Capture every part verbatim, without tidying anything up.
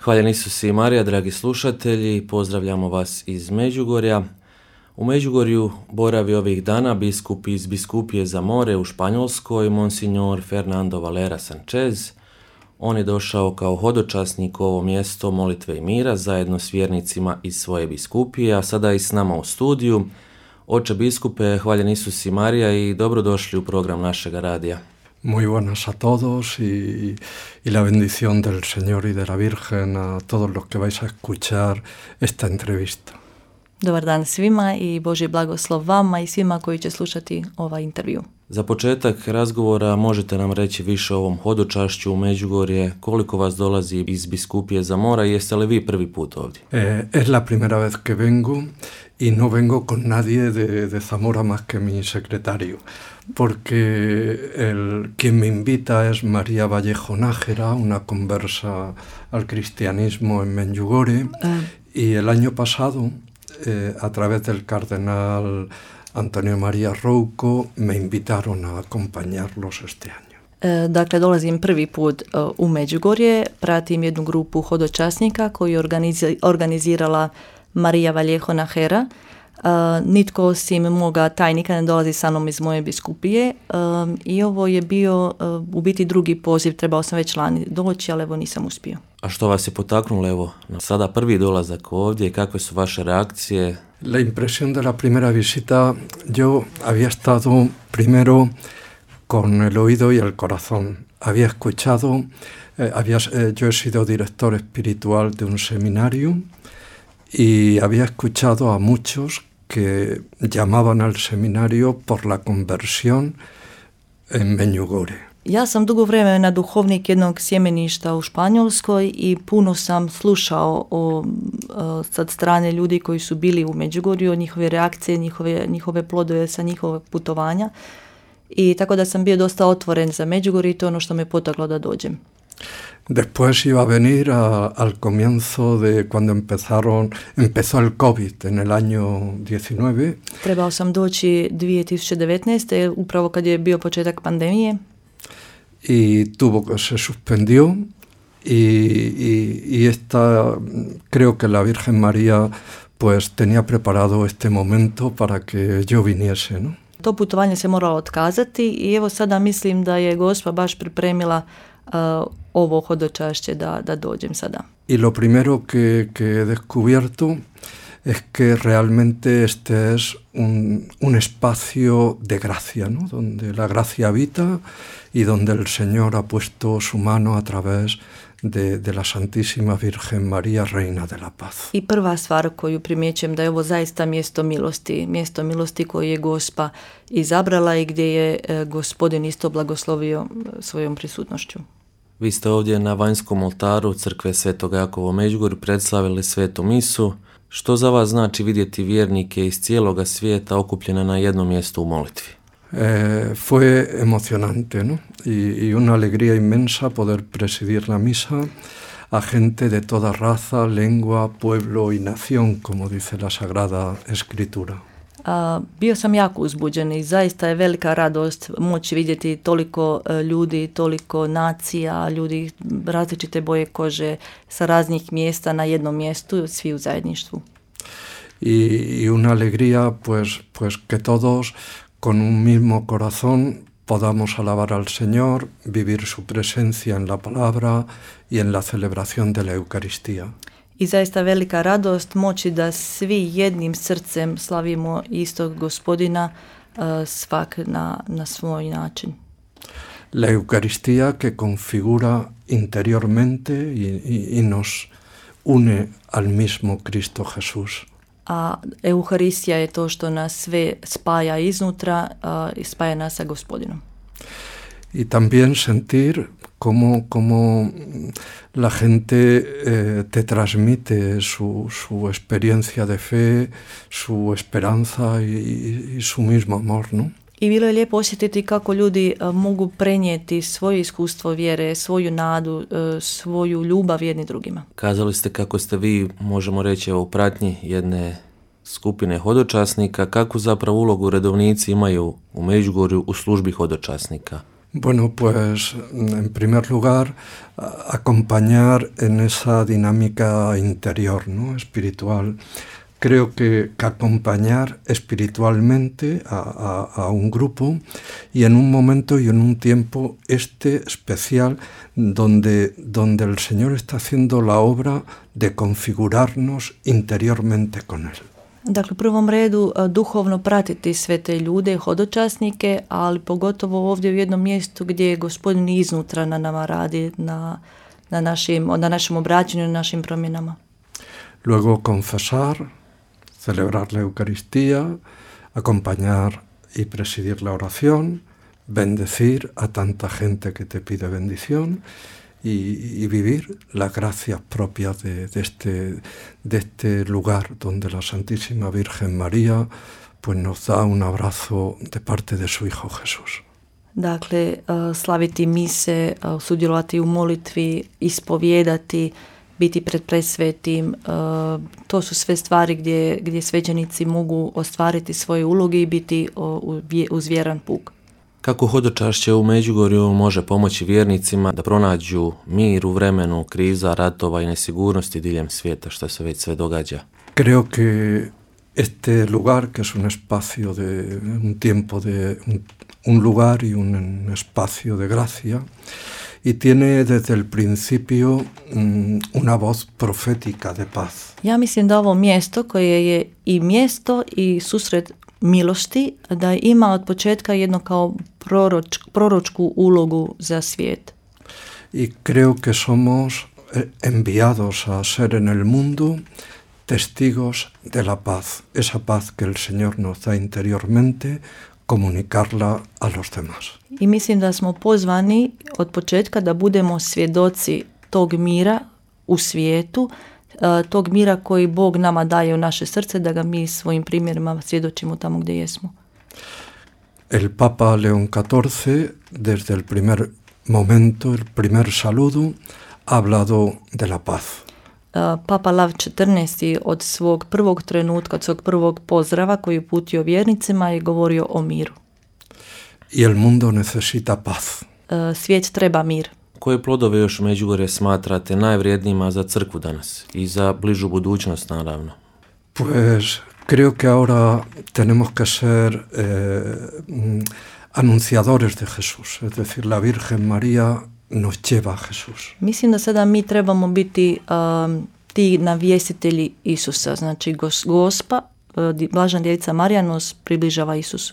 Hvaljen Isus i Marija, dragi slušatelji, pozdravljamo vas iz Međugorja. U Međugorju boravi ovih dana biskup iz Biskupije za more u Španjolskoj, Monsignor Fernando Valera Sanchez. On je došao kao hodočasnik u ovo mjesto molitve i mira zajedno s vjernicima iz svoje biskupije, a sada i s nama u studiju. Oče biskupe, hvaljen Isus i Marija i dobrodošli u program našega radija. Muy buenas a todos y, y la bendición del Señor y de la Virgen a todos los que vais a escuchar esta entrevista. Dobar dan svima i Božji blagoslov vama i svima koji će slušati ovaj intervju. Za početak razgovora možete nam reći više o ovom hodočašću u Međugorje, koliko vas dolazi iz Biskupije za mora i jeste li vi prvi put ovdje? Eh, es la primera vez que vengo y no vengo con nadie de, de Zamora más que mi secretario, porque el, quien me invita es María Vallejo Nájera, una conversa al cristianismo en Medjugorje, uh. y el año pasado, eh, a través del cardenal Antonio María Rouco, me invitaron a acompañarlos este año. E, dakle, dolazim prvi put uh, u Međugorje, pratim jednu grupu hodočasnika koju je organizi- organizirala María Vallejo Nájera. Uh, nitko osim moga tajnika ne dolazi sa mnom iz moje biskupije um, i ovo je bio uh, u biti drugi poziv, trebao sam već lani doći, ali evo nisam uspio. A što vas je potaknulo evo na sada prvi dolazak ovdje, kakve su vaše reakcije? La impresión de la primera visita, yo había estado primero con el oído y el corazón. Había escuchado, eh, había, eh, yo he sido director espiritual de un seminario y había escuchado a muchos que llamaban al seminario por la conversión en Medjugorje. Ja sam dugo vremena duhovnik jednog sjemeništa u Španjolskoj i puno sam slušao o, o, sad strane ljudi koji su bili u Međugorju, njihove reakcije, njihove, njihove plodove sa njihovog putovanja. I tako da sam bio dosta otvoren za Međugorje i to je ono što me potaklo da dođem. Después iba a venir a, al comienzo de cuando empezaron, empezó el COVID en el año diecinueve. Trebao sam doći dvije tisuće devetnaeste. upravo kad je bio početak pandemije. Y tuvo que se suspendió y, y, y esta, creo que la Virgen María pues tenía preparado este momento para que yo viniese, ¿no? To putovanje se moralo otkazati i evo sada mislim da je Gospa baš pripremila uh, ovo hodočašće da, da dođem sada. Y lo primero que, que he descubierto es que realmente este es un, un espacio de gracia, ¿no? Donde la gracia habita y donde el Señor ha puesto su mano a través de, de la Santísima Virgen María, Reina de la Paz. I prva stvar koju primjećujem da je ovo zaista mjesto milosti, mjesto milosti koje je Gospa izabrala i gdje je e, Gospodin isto blagoslovio svojom prisutnošću. Vi ste ovdje na vanjskom oltaru crkve Svetog Jakova u Međugorju predslavili svetu misu. Što za vas znači vidjeti vjernike iz cijeloga svijeta okupljene na jednom mjestu u molitvi? Eh, fue emocionante, ¿no? Y, y una alegría inmensa poder presidir la misa a gente de toda raza, lengua, pueblo y nación, como dice la Sagrada Escritura. A, bio sam jako uzbuđen i zaista je velika radost moći vidjeti toliko uh, ljudi, toliko nacija, ljudi različite boje kože sa raznih mjesta na jednom mjestu, svi u zajedništvu. Y, y una alegría pues, pues que todos con un mismo corazón podamos alabar al Señor, vivir su presencia en la palabra y en la celebración de la Eucaristía. I zaista velika radost moći da svi jednim srcem slavimo istog Gospodina, uh, svak na, na svoj način. La Eucaristía que configura interiormente y, y, y nos une al mismo Cristo Jesús. A Euharistija je to što nas sve spaja iznutra uh, i spaja nas sa Gospodinom. Y también sentir cómo, cómo la gente eh, te transmite su, su experiencia de fe, su esperanza y, y su mismo amor, ¿no? I bilo je lijepo osjetiti kako ljudi uh, mogu prenijeti svoje iskustvo vjere, svoju nadu, uh, svoju ljubav jedni drugima. Kazali ste kako ste vi, možemo reći, u pratnji jedne skupine hodočasnika. Kakvu zapravo ulogu redovnici imaju u Međugorju u službi hodočasnika? Bueno, pues en primer lugar, acompañar en esa dinámica interior, ¿no? Espiritual. Creo que, que acompañar espiritualmente a, a, a un grupo y en un momento y en un tiempo este especial donde, donde el Señor está haciendo la obra de configurarnos interiormente con Él. Dakle, u prvom redu duhovno pratiti sve te ljude, hodočasnike, ali pogotovo ovdje u jednom mjestu gdje Gospodin iznutra na nama radi, na, na, našim, na našem obraćanju, na našim promjenama. Luego confesar, celebrar la Eucaristía, acompañar y presidir la oración, bendecir a tanta gente que te pide bendición y, y vivir las gracias propias de, de, este, de este lugar donde la Santísima Virgen María pues nos da un abrazo de parte de su Hijo Jesús. Dakle, slaviti mise, sudjelovati u molitvi, ispovijedati, biti pred presvetim, to su sve stvari gdje, gdje svećenici mogu ostvariti svoje uloge i biti uz vjeran puk. Kako hodočašće u Međugorju može pomoći vjernicima da pronađu mir u vremenu kriza, ratova i nesigurnosti diljem svijeta, što se već sve događa? Creo que este lugar, que es un espacio de un tiempo de un, un lugar y un espacio de gracia, y tiene desde el principio um, una voz profética de paz. Ja mislim da ovo mjesto koje je i mjesto i susret milosti, da ima od početka jedno kao proroč, proročku ulogu za svijet. Y creo que somos enviados a ser en el mundo testigos de la paz, esa paz que el Señor nos da interiormente, comunicarla a los demás. I mislim da smo pozvani od početka da budemo svjedoci tog mira u svijetu, tog mira koji Bog nama daje u naše srce, da ga mi svojim primjerima svjedočimo tamo gdje jesmo. El Papa León catorce, desde el primer momento, el primer saludo, ha hablado de la paz. Papa Lav četrnaesti od svog prvog trenutka, od svog prvog pozdrava koji je uputio vjernicima je govorio o miru. Y el mundo necesita paz. Svijet treba mir. Koje plodove još Međugorje smatrate najvrijednijima za crkvu danas i za bližu budućnost, naravno? Pues creo que ahora tenemos que ser eh, anunciadores de Jesús, es decir, la Virgen María nos lleva a Jesús. Mislim da sada mi trebamo biti um, ti navjestitelji Isusa, znači gos, Gospa, uh, Blažena Djevica Marija nos približava Isusu.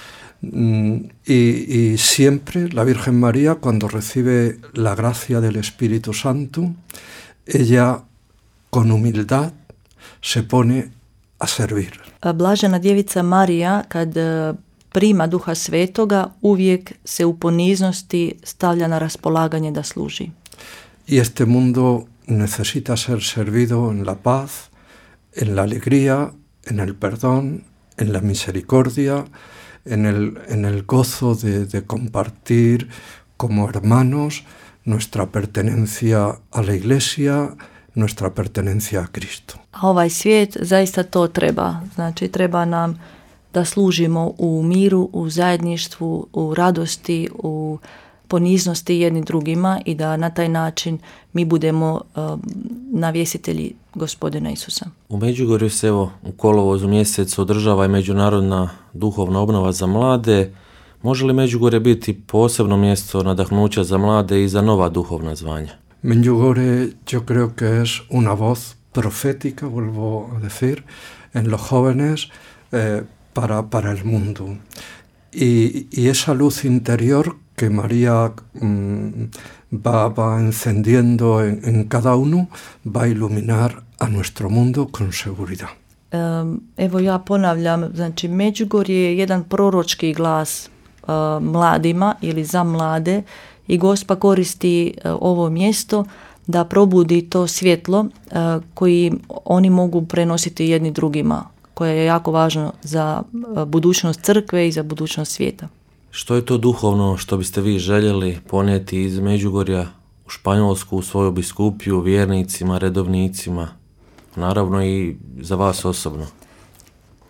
Y, y siempre la Virgen María, cuando recibe la gracia del Espíritu Santo, ella con humildad se pone a servir. Blažena Djevica Marija, kad prima Duha Svetoga, uvijek se u poniznosti stavlja na raspolaganje da služi. Y este mundo necesita ser servido en la paz, en la alegría, en el perdón, en la misericordia, en el, en el gozo de, de compartir como hermanos nuestra pertenencia a la Iglesia, nuestra pertenencia a Cristo. A ovaj svijet zaista to treba. Znači treba nam da služimo u miru, u zajedništvu, u radosti, u poniznosti jedni drugima i da na taj način mi budemo uh, navjestitelji Gospodina Isusa. U Međugorju se evo u kolovozu mjesecu održava i međunarodna duhovna obnova za mlade. Može li Međugorje biti posebno mjesto nadahnuća za mlade i za nova duhovna zvanja? Međugorje, yo creo que es una voz profética, vuelvo a decir, en los jóvenes eh, para, para el mundo. Y, y esa luz interior que María mmm, va, va encendiendo en, en cada uno, va a iluminar a nuestro mundo con seguridad. Um, evo ja ponavljam, znači Međugorje je jedan proročki glas uh, mladima ili za mlade i Gospa koristi uh, ovo mjesto da probudi to svjetlo uh, koji oni mogu prenositi jedni drugima, koje je jako važno za uh, budućnost crkve i za budućnost svijeta. Što je to duhovno što biste vi željeli ponijeti iz Međugorja u Španjolsku, u svoju biskupiju, vjernicima, redovnicima, naravno i za vas osobno?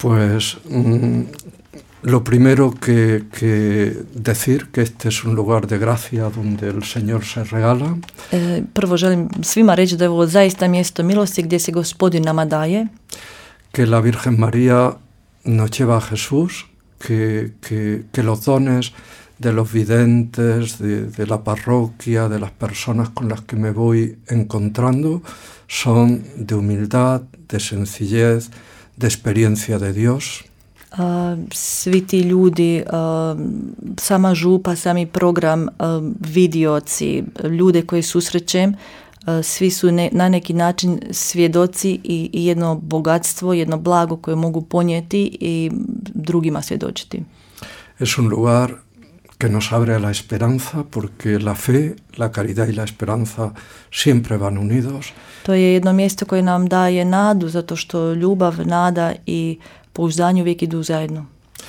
Pues mm, lo primero que, que decir que este es un lugar de gracia donde el Señor se regala. E, prvo želim svima reći da je ovo zaista mjesto milosti gdje se Gospodin nama daje. Que la Virgen María nos lleva a Jesús, que, que, que los dones de los videntes, de, de la parroquia, de las personas con las que me voy encontrando, son de humildad, de sencillez, de experiencia de Dios. Uh, svi ti ljudi, uh, sama župa, sami program, uh, vidioci, ljude koje susrećem, uh, svi su ne, na neki način svjedoci i, i jedno bogatstvo, jedno blago koje mogu ponijeti i drugima svjedočiti. Es un lugar que nos abre a la esperanza, porque la fe, la caridad y la esperanza siempre van unidos. To je jedno mjesto koje nam daje nadu, zato što ljubav, nada i pouzdanje uvijek idu zajedno.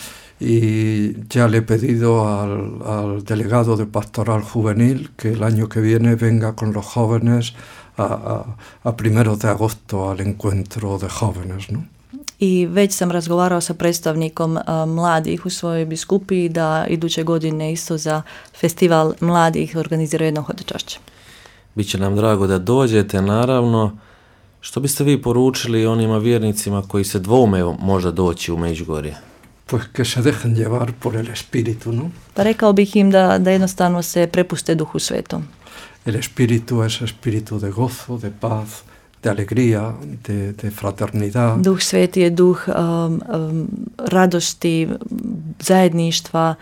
Y ya le he pedido al, al delegado de Pastoral Juvenil que el año que viene venga con los jóvenes a, a, a primeros de agosto al encuentro de jóvenes, ¿no? I već sam razgovarao sa predstavnikom a, mladih u svojoj biskupiji da iduće godine isto za festival mladih organiziraju jedno hodočašće. Biće nam drago da dođete, naravno. Što biste vi poručili onima vjernicima koji se dvoume možda doći u Međugorje? Pues que se dejen llevar por el Espíritu, ¿no? Pa rekao bih im da, da jednostavno se prepuste Duhu Svetom. El Espíritu es espíritu de gozo, de paz, de alegría, de, de fraternidad. Duh Sveti je duh um, um, radosti, zajedništva,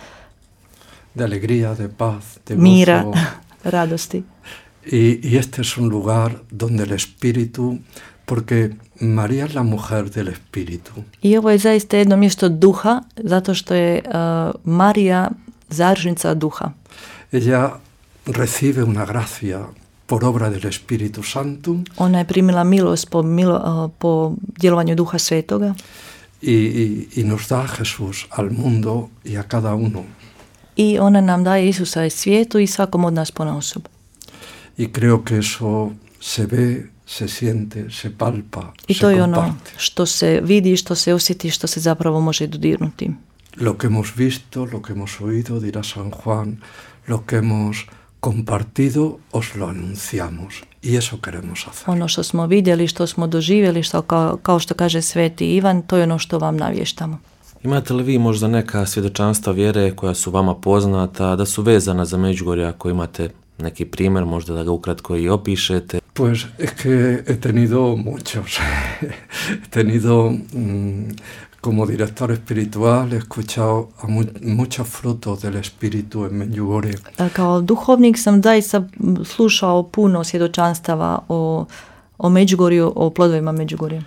de alegría, de paz, de mira, gozo. radosti. Y, y este es un lugar donde el Espíritu, porque María es la mujer del Espíritu. I ovo je zaista jedno mjesto duha, zato što je uh, Marija zaručnica duha. Ella recibe una gracia por obra del Espíritu Santo. Ona je primila milost po, milo, uh, po djelovanju Duha Svetoga. Y, y, y nos da a Jesús al mundo y a cada uno. I ona nam daje Isusa i svijetu i svakom od nas ponaosob. Y creo que eso se ve, se siente, se palpa, I se to je ono comparte. što se vidi, što se osjeti, što se zapravo može dodirnuti. Lo que hemos visto, lo que hemos oído, dirá San Juan, lo que hemos compartido, os lo anunciamos. Y eso queremos hacer. Ono što smo vidjeli, što smo doživjeli, što kao, kao što kaže Sveti Ivan, to je ono što vam navještamo. Imate li vi možda neka svjedočanstva vjere koja su vama poznata, da su vezana za Međugorje, ako imate neki primjer, možda da ga ukratko i opišete? Pues es que he tenido muchos. He tenido, mmm, como director espiritual, he escuchado a mu muchos frutos del Espíritu en Medjugorje. Kao duhovnik sam zaista slušao puno svjedočanstava o, o Međugorju, o plodovima Međugorja.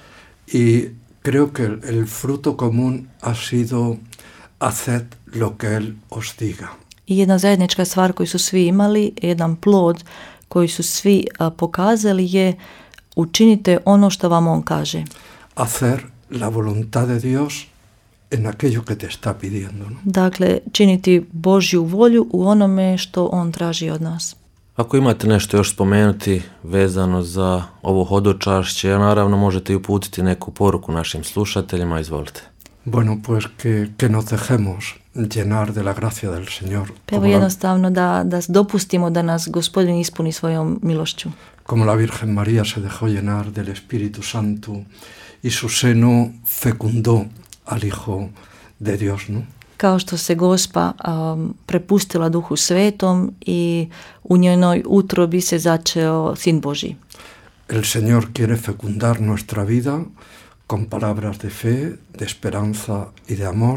Y creo que el, el fruto común ha sido haced lo que Él os diga. I jedna zajednička stvar koju su svi imali, jedan plod koji su svi a, pokazali je učinite ono što vam on kaže. Hacer la voluntad de Dios en aquello que te está pidiendo, ¿no? Dakle, činiti Božju volju u onome što on traži od nas. Ako imate nešto još spomenuti vezano za ovo hodočašće, naravno možete i uputiti neku poruku našim slušateljima, izvolite. Bueno, pues que, que nos dejemos llenar de la gracia del Señor. Pa evo jednostavno da, da dopustimo da nas Gospodin ispuni svojom milošću. Como la Virgen María se dejó llenar del Espíritu Santo y su seno fecundó al Hijo de Dios, ¿no? Kao što se Gospa um, prepustila Duhu Svetom i u njenoj utrobi se začeo Sin Božji. El Señor quiere fecundar nuestra vida con palabras de fe, de esperanza y de amor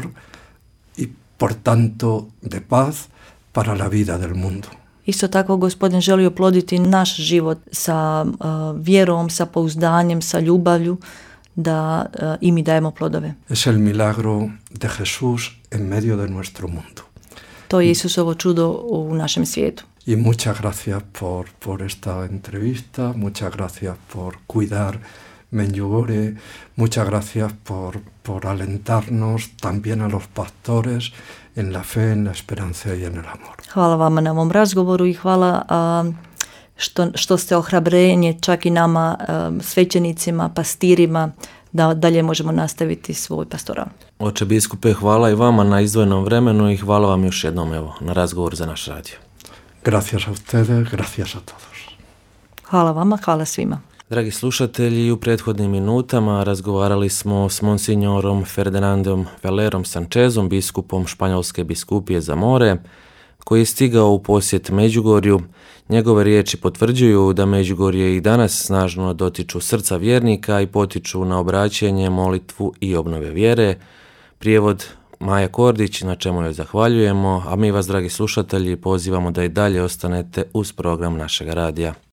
y por tanto de paz para la vida del mundo. Isto tako Gospodin želi oploditi naš život sa uh, vjerom, sa pouzdanjem, sa ljubavlju, da uh, i mi dajemo plodove. Es el milagro de Jesús en medio de nuestro mundo. To je Isusovo čudo u našem svijetu. Y muchas gracias por, por esta entrevista, muchas gracias por cuidar Medjugorje, muchas gracias por, por alentarnos también a los pastores en la fe, en la esperanza y en el amor. Hvala vama na ovom razgovoru i hvala uh, što, što ste ohrabrenje čak i nama uh, svećenicima, pastirima da dalje možemo nastaviti svoj pastoral. Oče biskupe, hvala i vama na izdvojenom vremenu i hvala vam još jednom evo, na razgovor za naš radio. Gracias a ustedes, gracias a todos. Hvala vama, hvala svima. Dragi slušatelji, u prethodnim minutama razgovarali smo s monsignorom Ferdinandom Valerom Sanchezom, biskupom Španjolske biskupije za more, koji je stigao u posjet Međugorju. Njegove riječi potvrđuju da Međugorje i danas snažno dotiču srca vjernika i potiču na obraćanje, molitvu i obnove vjere. Prijevod Maja Kordić, na čemu joj zahvaljujemo, a mi vas, dragi slušatelji, pozivamo da i dalje ostanete uz program našega radija.